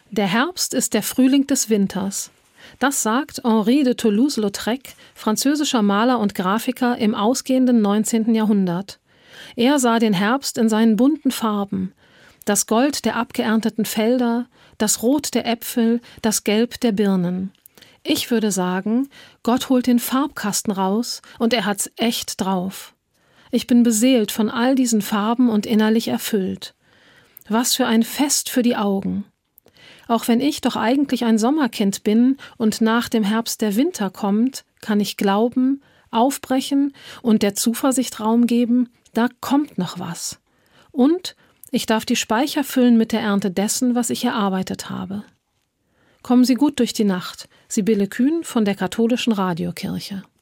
Der Herbst ist der Frühling des Winters. Das sagt Henri de Toulouse-Lautrec, französischer Maler und Grafiker im ausgehenden 19. Jahrhundert. Er sah den Herbst in seinen bunten Farben. Das Gold der abgeernteten Felder, das Rot der Äpfel, das Gelb der Birnen. Ich würde sagen, Gott holt den Farbkasten raus und er hat's echt drauf. Ich bin beseelt von all diesen Farben und innerlich erfüllt. Was für ein Fest für die Augen. Auch wenn ich doch eigentlich ein Sommerkind bin und nach dem Herbst der Winter kommt, kann ich glauben, aufbrechen und der Zuversicht Raum geben, da kommt noch was. Und ich darf die Speicher füllen mit der Ernte dessen, was ich erarbeitet habe. Kommen Sie gut durch die Nacht. Sibylle Kühn von der Katholischen Radiokirche.